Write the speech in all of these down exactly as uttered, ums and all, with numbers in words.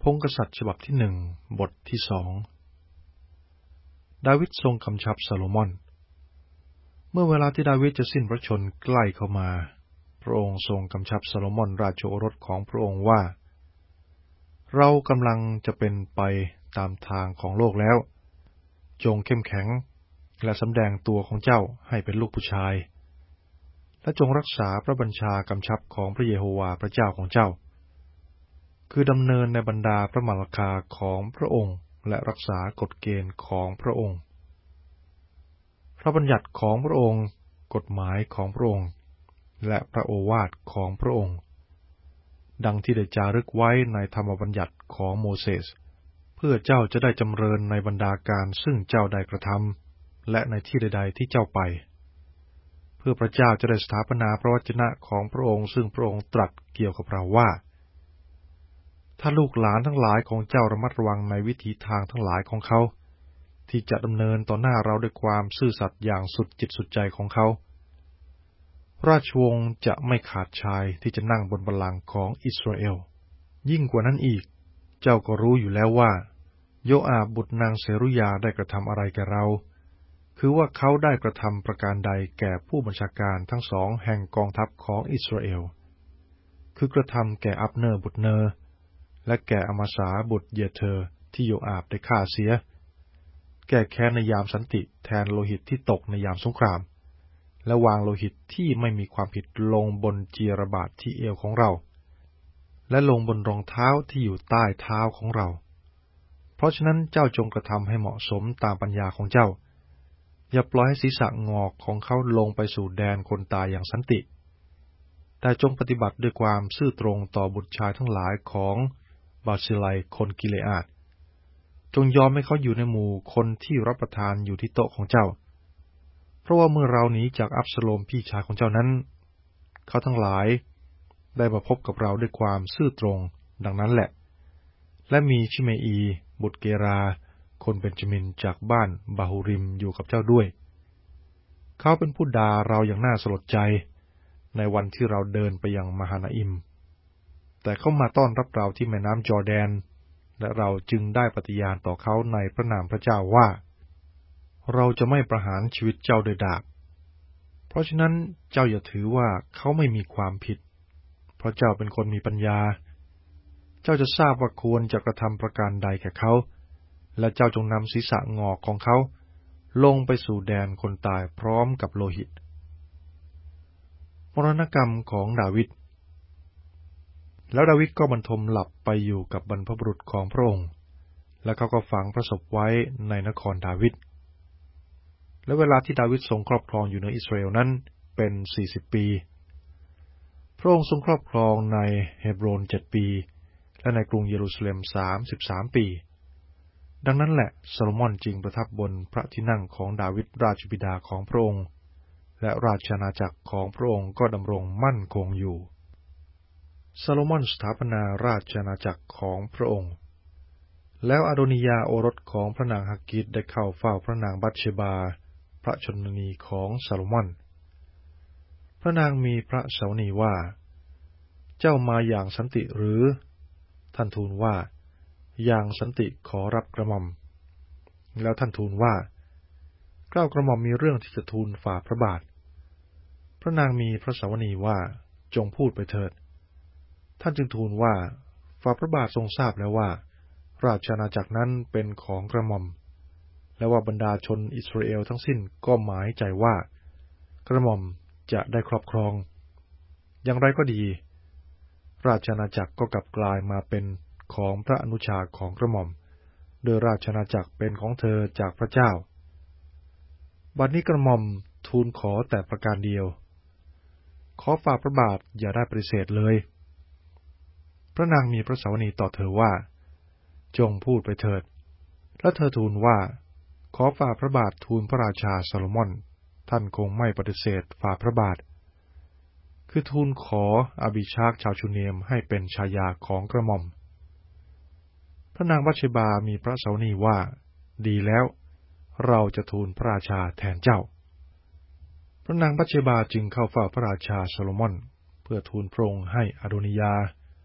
งกษัตริย์ฉบับที่หนึ่งบทที่สองดาวิดทรงกำชับซาโลมอนเมื่อเวลาที่ดาวิดจะสิ้นพระชนม์ใกล้เข้ามาพระองค์ทรงกำชับซาโลมอนราชโอรสของพระองค์ว่าเรากำลังจะเป็นไปตามทางของโลกแล้วจงเข้มแข็งและสำแดงตัวของเจ้าให้เป็นลูกผู้ชายและจงรักษาพระบัญชากำชับของพระเยโฮวาห์พระเจ้าของเจ้าคือดำเนินในบรรดาพระมรรคาของพระองค์และรักษากฎเกณฑ์ของพระองค์พระบัญญัติของพระองค์กฎหมายของพระองค์และพระโอวาทของพระองค์ดังที่ได้จารึกไว้ในธรรมบัญญัติของโมเสสเพื่อเจ้าจะได้จำเริญในบรรดาการซึ่งเจ้าได้กระทำและในที่ใดๆที่เจ้าไปเพื่อพระเจ้าจะได้สถาปนาพระวจนะของพระองค์ซึ่งพระองค์ตรัสเกี่ยวกับเราว่าถ้าลูกหลานทั้งหลายของเจ้าระมัดระวังในวิถีทางทั้งหลายของเขาที่จะดำเนินต่อหน้าเราด้วยความซื่อสัตย์อย่างสุดจิตสุดใจของเขาราชวงศ์จะไม่ขาดชายที่จะนั่งบนบัลลังก์ของอิสราเอลยิ่งกว่านั้นอีกเจ้าก็รู้อยู่แล้วว่าโยอาบบุตรนางเสรุยาได้กระทำอะไรแก่เราคือว่าเขาได้กระทำประการใดแก่ผู้บัญชาการทั้งสองแห่งกองทัพของอิสราเอลคือกระทำแก่อับเนอร์บุตรเนอร์และแก่อมาสาบุตรเยเธอที่โยอาบได้ฆ่าเสียแก้แค้นในยามสันติแทนโลหิตที่ตกในยามสงครามและวางโลหิตที่ไม่มีความผิดลงบนเจียรบาทที่เอวของเราและลงบนรองเท้าที่อยู่ใต้เท้าของเราเพราะฉะนั้นเจ้าจงกระทำให้เหมาะสมตามปัญญาของเจ้าอย่าปล่อยให้ศีรษะงอกของเขาลงไปสู่แดนคนตายอย่างสันติแต่จงปฏิบัติด้วยความซื่อตรงต่อบุตรชายทั้งหลายของบาซิลัยคนกิเลอาดจงยอมให้เขาอยู่ในหมู่คนที่รับประทานอยู่ที่โต๊ะของเจ้าเพราะว่าเมื่อเราหนีจากอับสโลมพี่ชายของเจ้านั้นเขาทั้งหลายได้มาพบกับเราด้วยความซื่อตรงดังนั้นแหละและมีชิเมอีบุตรเกราคนเบนจามินจากบ้านบาฮูริมอยู่กับเจ้าด้วยเขาเป็นผู้ด่าเราอย่างน่าสลดใจในวันที่เราเดินไปยังมหานาอิมแต่เขามาต้อนรับเราที่แม่น้ำจอร์แดนและเราจึงได้ปฏิญาณต่อเขาในพระนามพระเจ้าว่าเราจะไม่ประหารชีวิตเจ้าโดยดาบเพราะฉะนั้นเจ้าอย่าถือว่าเขาไม่มีความผิดเพราะเจ้าเป็นคนมีปัญญาเจ้าจะทราบว่าควรจะกระทำประการใดแก่เขาและเจ้าจงนำศีรษะงอกของเขาลงไปสู่แดนคนตายพร้อมกับโลหิตมรณกรรมของดาวิดแล้วดาวิดก็บรรทมหลับไปอยู่กับบรรพบุรุษของพระองค์และเขาก็ฝังพระศพไว้ในนครดาวิดและเวลาที่ดาวิดทรงครอบครองอยู่ในอิสราเอลนั้นเป็นสี่สิบปีพระองค์ทรงครอบครองในเฮบโรนเจ็ดปีและในกรุงเยรูซาเล็มสามสิบสามปีดังนั้นแหละซาโลมอนจึงประทับบนพระที่นั่งของดาวิดราชบิดาของพระองค์และราชอาณาจักรของพระองค์ก็ดำรงมั่นคงอยู่ซาโลมอนสถาปนาราชอาณาจักรของพระองค์แล้วอาโดนิยาโอรสของพระนางฮักกิตได้เข้าเฝ้าพระนางบัตเชบาพระชนนีของซาโลมอนพระนางมีพระสาวนีว่าเจ้ามาอย่างสันติหรือท่านทูลว่าอย่างสันติขอรับกระหม่อมแล้วท่านทูลว่าเกล้ากระหม่อมมีเรื่องที่จะทูลฝ่าพระบาทพระนางมีพระสาวนีว่าจงพูดไปเถิดท่านจึงทูลว่าฝ่าพระบาททรงทราบแล้วว่าราชอาณาจักรนั้นเป็นของกระหม่อมและว่าบรรดาชนอิสราเอลทั้งสิ้นก็หมายใจว่ากระหม่อมจะได้ครอบครองอย่างไรก็ดีราชอาณาจักรก็กลับกลายมาเป็นของพระอนุชาของกระหม่อมโดยราชอาณาจักรเป็นของเธอจากพระเจ้าบัดนี้กระหม่อมทูลขอแต่ประการเดียวขอฝ่าพระบาทอย่าได้ปฏิเสธเลยพระนางมีพระสาวนีต่อเธอว่าจงพูดไปเถิดและเธอทูลว่าขอฝ่าพระบาททูลพระราชาซาโลมอนท่านคงไม่ปฏิเสธฝ่าพระบาทคือทูลขออบิชากชาวชูเนมให้เป็นชายาของกระหม่อมพระนางบัตเชบามีพระสาวนีว่าดีแล้วเราจะทูลพระราชาแทนเจ้าพระนางบัตเชบาจึงเข้าเฝ้าพระราชาซาโลมอนเพื่อทูลพระองค์ให้อาโดนิยา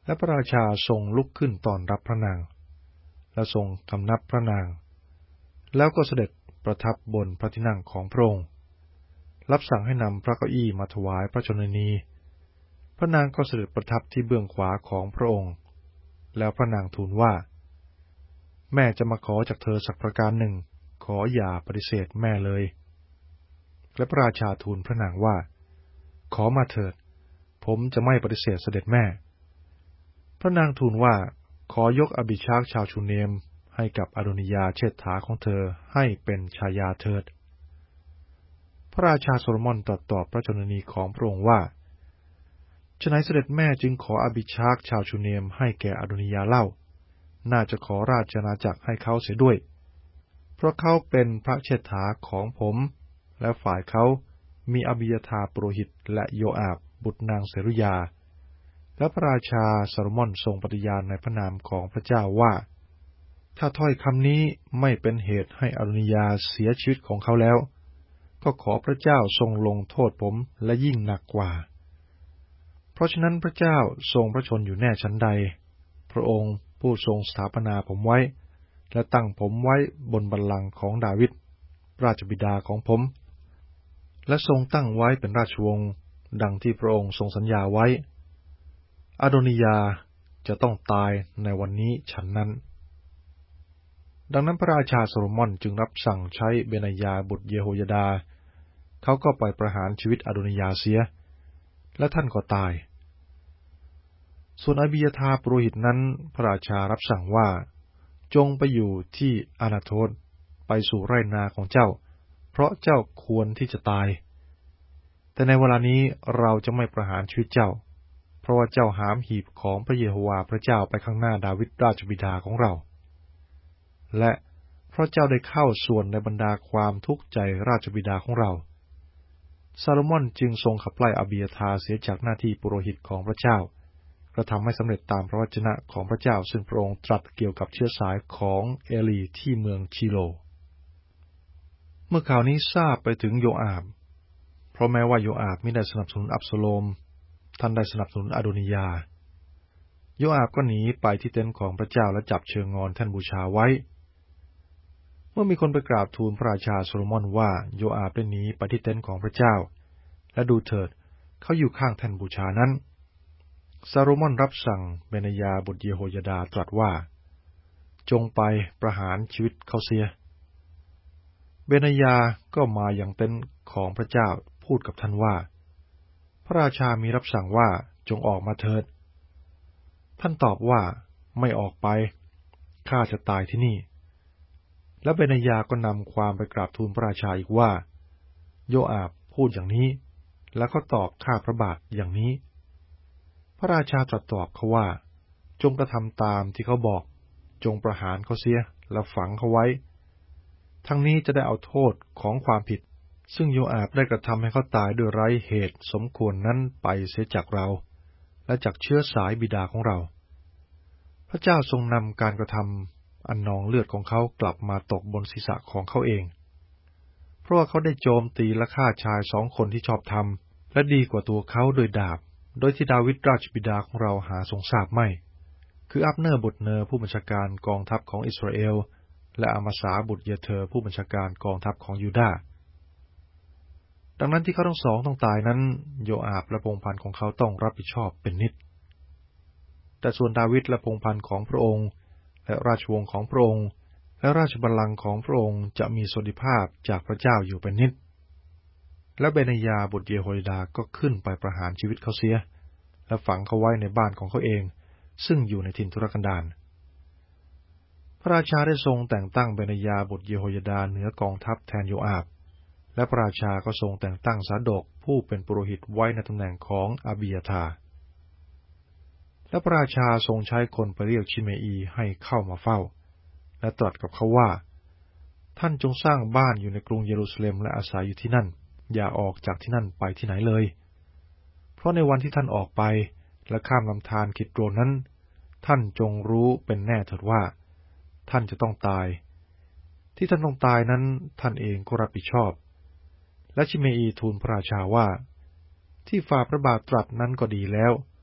และพระราชาทรงลุกขึ้นต้อนรับพระนางและทรงคำนับพระนางแล้วก็เสด็จประทับบนพระที่นั่งของพระองค์รับสั่งให้นำพระเก้าอี้มาถวายพระชนนีพระนางก็เสด็จประทับที่เบื้องขวาของพระองค์แล้วพระนางทูลว่าแม่จะมาขอจากเธอสักประการหนึ่งขออย่าปฏิเสธแม่เลยและพระราชาทูลพระนางว่าขอมาเถิดผมจะไม่ปฏิเสธเสด็จแม่พระนางทูลว่าขอยกอบิชากชาวชูเนมให้กับอโดนิยาเชษฐาของเธอให้เป็นชายาเถิดพระราชาโซโลมอนตรัสตอบพระชนนีของพระองค์ว่าฉะนั้นเสด็จแม่จึงขออบิชากชาวชูเนมให้แก่อโดนิยาเล่าน่าจะขอราชอาณาจักรให้เขาเสียด้วยเพราะเขาเป็นพระเชษฐาของผมและฝ่ายเขามีอบิยาธาปุโรหิตและโยอาบบุตรนางเสรุยาและพระราชาโซโลมอนทรงปฏิญาณในพระนามของพระเจ้าว่าถ้าถ้อยคำนี้ไม่เป็นเหตุให้อโดนิยาเสียชีวิตของเขาแล้วก็ขอพระเจ้าทรงลงโทษผมและยิ่งหนักกว่าเพราะฉะนั้นพระเจ้าทรงพระชนอยู่แน่ชั้นใดพระองค์ผู้ทรงสถาปนาผมไว้และตั้งผมไว้บนบัลลังก์ของดาวิดราชบิดาของผมและทรงตั้งไว้เป็นราชวงศ์ดังที่พระองค์ทรงสัญญาไว้อโดนิยาจะต้องตายในวันนี้ฉันนั้นดังนั้นพระราชาโซโลมอนจึงรับสั่งใช้เบนายาบุตรเยโฮยดาเขาก็ไปประหารชีวิตอโดนิยาเสียและท่านก็ตายส่วนอบิยาธาปุโรหิตนั้นพระราชารับสั่งว่าจงไปอยู่ที่อานาโทตไปสู่ไร่นาของเจ้าเพราะเจ้าควรที่จะตายแต่ในเวลานี้เราจะไม่ประหารชีวิตเจ้าเพราะว่าเจ้าหามหีบของพระเยโฮวาห์พระเจ้าไปข้างหน้าดาวิดราชบิดาของเราและเพราะเจ้าได้เข้าส่วนในบรรดาความทุกข์ใจราชบิดาของเราซาโลมอนจึงทรงขับไล่อบิยาธาเสียจากหน้าที่ปุโรหิตของพระเจ้ากระทำให้สำเร็จตามพระวจนะของพระเจ้าซึ่งพระองค์ตรัสเกี่ยวกับเชื้อสายของเอลีที่เมืองชิโลเมื่อข่าวนี้ทราบไปถึงโยอาบเพราะแม้ว่าโยอาบไม่ได้สนับสนุนอับโซโลมท่านได้สนับสนุนอโดนิยาโยอาบก็หนีไปที่เต็นท์ของพระเจ้าและจับเชิงงอนแท่นบูชาไว้เมื่อมีคนไปกราบทูลพระราชาโซโลมอนว่าโยอาบได้หนีไปที่เต็นท์ของพระเจ้าและดูเถิดเขาอยู่ข้างแท่นบูชานั้นซาโลมอนรับสั่งเบนายาบุตรเยโฮยดาตรัสว่าจงไปประหารชีวิตเขาเสียเบนายาก็มาอย่างเต็นท์ของพระเจ้าพูดกับท่านว่าพระราชามีรับสั่งว่าจงออกมาเถิดท่านตอบว่าไม่ออกไปข้าจะตายที่นี่และเบนายาก็นำความไปกราบทูลพระราชาอีกว่าโยอาบพูดอย่างนี้แล้วเขาตอบข้าพระบาทอย่างนี้พระราชาตรัสตอบเขาว่าจงกระทำตามที่เขาบอกจงประหารเขาเสียและฝังเขาไว้ทั้งนี้จะได้เอาโทษของความผิดซึ่งโยอาบได้กระทำให้เขาตายด้วยไร้เหตุสมควรนั้นไปเสียจากเราและจากเชื้อสายบิดาของเราพระเจ้าทรงนำการกระทำอันนองเลือดของเขากลับมาตกบนศีรษะของเขาเองเพราะว่าเขาได้โจมตีและฆ่าชายสองคนที่ชอบธรรมและดีกว่าตัวเขาโดยดาบโดยที่ดาวิดราชบิดาของเราหาทรงทราบไม่คืออับเนอร์บุตรเนอร์ผู้บัญชาการกองทัพของอิสราเอลและอามาสาบุตรเยเธอผู้บัญชาการกองทัพของยูดาห์ดังนั้นที่เขาทั้งสองต้องตายนั้นโยอาบและพงศ์พันธ์ของเขาต้องรับผิดชอบเป็นนิจแต่ส่วนดาวิดและพงศ์พันธ์ของพระองค์และราชวงศ์ของพระองค์และราชบัลลังก์ของพระองค์จะมีสวัสดิภาพจากพระเจ้าอยู่เป็นนิจและเบนายาบุตรเยโฮยดาก็ขึ้นไปประหารชีวิตเขาเสียและฝังเขาไว้ในบ้านของเขาเองซึ่งอยู่ในถิ่นทุรกันดารพระราชาได้ทรงแต่งตั้งเบนายาบุตรเยโฮยดาเหนือกองทัพแทนโยอาบและพระราชาก็ทรงแต่งตั้งซาโดกผู้เป็นปุโรหิตไว้ในตำแหน่งของอบิยาธาและพระราชาทรงใช้คนไปเรียกชิเมอีให้เข้ามาเฝ้าและตรัสกับเขาว่าท่านจงสร้างบ้านอยู่ในกรุงเยรูซาเล็มและอาศัยอยู่ที่นั่นอย่าออกจากที่นั่นไปที่ไหนเลยเพราะในวันที่ท่านออกไปและข้ามลำธารคิดโรนนั้นท่านจงรู้เป็นแน่เถิดว่าท่านจะต้องตายที่ท่านต้องตายนั้นท่านเองก็รับผิดชอบและชิเมอีทูลพระราชาว่าที่ฝ่าพระบาทตรัสนั้นก็ดีแล้วผ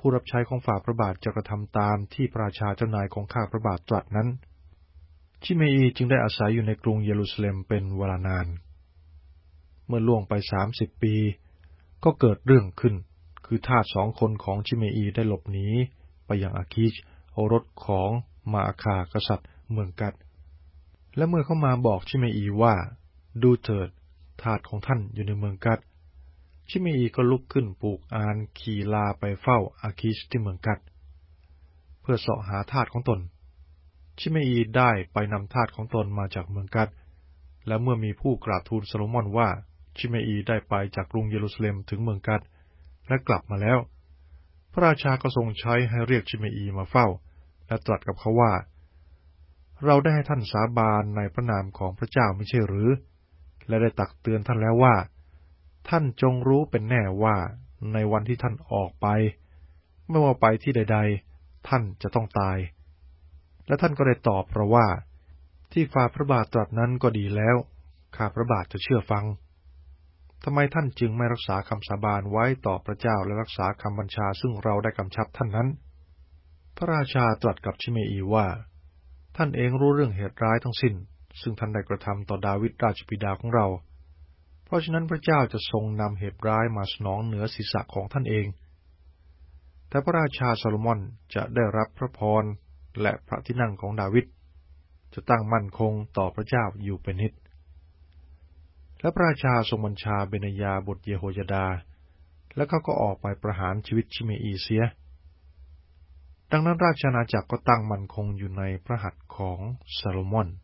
ผู้รับใช้ของฝ่าพระบาทจะกระทำตามที่พระราชาเจ้านายของข้าพระบาทตรัสนั้นชิเมอีจึงได้อาศัยอยู่ในกรุงเยรูซาเล็มเป็นเวลานานเมื่อล่วงไปสามสิบปีก็เกิดเรื่องขึ้นคือทาสสองคนของชิเมอีได้หลบหนีไปยังอาคิชโอรสของมาอาคากษัตริย์เมืองกัดและเมื่อเขามาบอกชิเมอีว่าดูเถิดทาสของท่านอยู่ในเมืองกัดชิเมอีก็ลุกขึ้นปลูกอานขี่ลาไปเฝ้าอาคิชที่เมืองกัดเพื่อเสาะหาทาสของตนชิเมอีได้ไปนำทาสของตนมาจากเมืองกัดและเมื่อมีผู้กราบทูลโซโลมอนว่าชิเมอีได้ไปจากกรุงเยรูซาเล็มถึงเมืองกัดและกลับมาแล้วพระราชาก็ทรงใช้ให้เรียกชิเมอีมาเฝ้าและตรัสกับเขาว่าเราได้ให้ท่านสาบานในพระนามของพระเจ้าไม่ใช่หรือและได้ตักเตือนท่านแล้วว่าท่านจงรู้เป็นแน่ว่าในวันที่ท่านออกไปไม่ว่าไปที่ใดๆท่านจะต้องตายและท่านก็ได้ตอบเราว่าที่ฝ่าพระบาทตรัสนั้นก็ดีแล้วข้าพระบาทจะเชื่อฟังทำไมท่านจึงไม่รักษาคำสาบานไว้ต่อพระเจ้าและรักษาคำบัญชาซึ่งเราได้กำชับท่านนั้นพระราชาตรัสกับชิเมอีว่าท่านเองรู้เรื่องเหตุร้ายทั้งสิ้นซึ่งท่านได้กระทำต่อดาวิดราชบิดาของเราเพราะฉะนั้นพระเจ้าจะทรงนำเหตุร้ายมาสนองเหนือศีรษะของท่านเองแต่พระราชาโซโลมอนจะได้รับพระพรและพระที่นั่งของดาวิดจะตั้งมั่นคงต่อพระเจ้าอยู่เป็นนิจและพระราชาทรงบัญชาเบนยาบุตรเยโฮยดาและเขาก็ออกไปประหารชีวิตชิเมอีเสียดังนั้นราชอาณาจักรก็ตั้งมั่นคงอยู่ในพระหัตถ์ของโซโลมอน